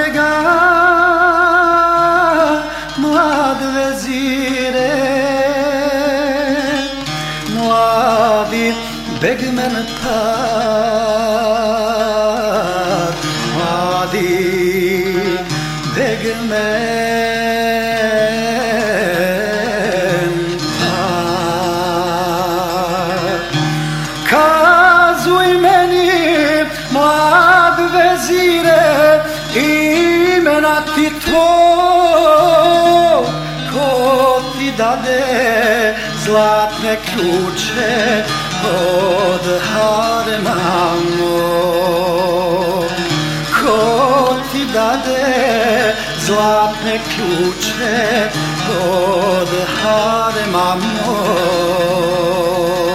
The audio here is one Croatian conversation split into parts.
svega, mlad vezire, mladi begmentar, mladi begmentar. Kazuj meni, mlad vezire, imena ti tvoj, ko ti dade zlatne ključe od harema mog, ko ti dade zlatne ključe od harema mog.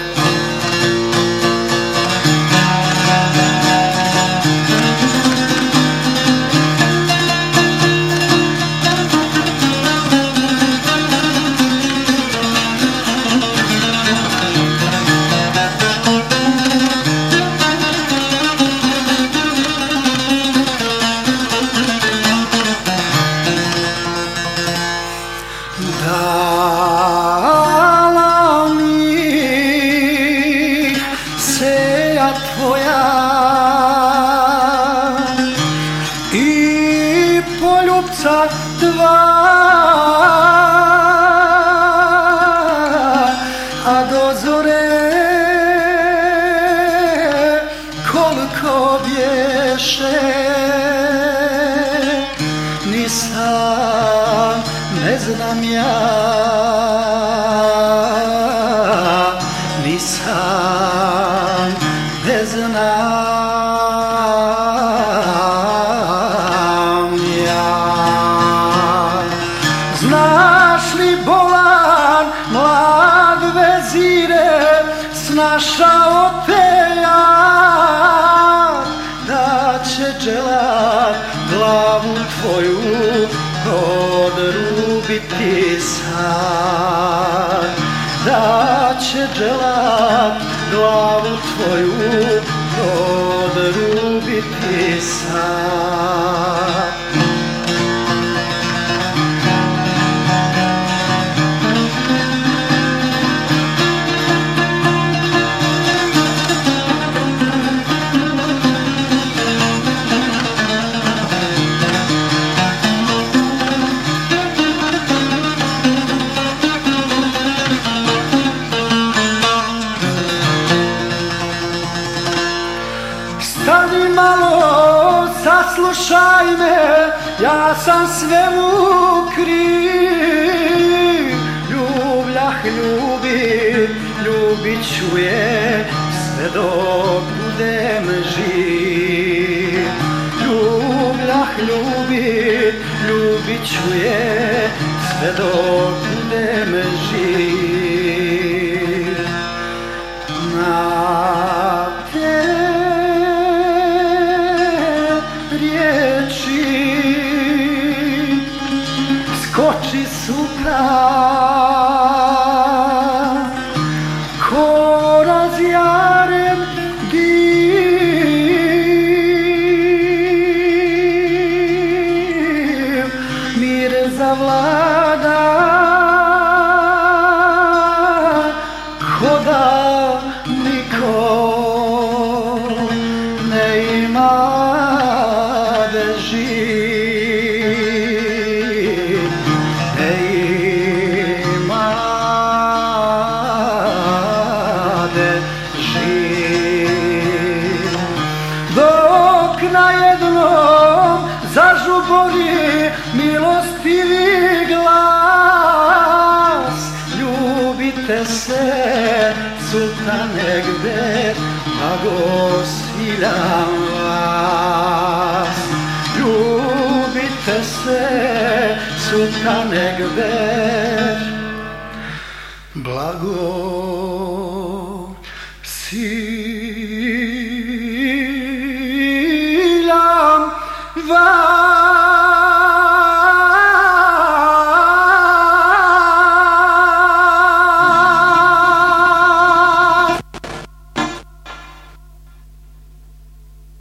Dala mi seja tvoja i poljubca dva, a do zore koliko bješe nisam, ne znam ja, nisam, ne znam ja. Znaš li bolan, mlad vezire, snašao te ja, da će dželat glavu tvoju odrubiti sad, da će dželat glavu tvoju odrubiti sad. Stani malo, saslušaj me, ja sam svemu kriv. Ljubljah ljubit, ljubit ću je sve dok budem živ. Ljubljah ljubit, ljubit ću je sve dok budem živ. Na te riječi skoči sutra ko razjaren div, mir zavlada ko da niko ne ima da živ, ne ima da živ. Dok na jednom zažubori milostivi glas, ljubite se sutra negde, blagosiljam vas. Ljubite se sutra negde, blagosiljam vas.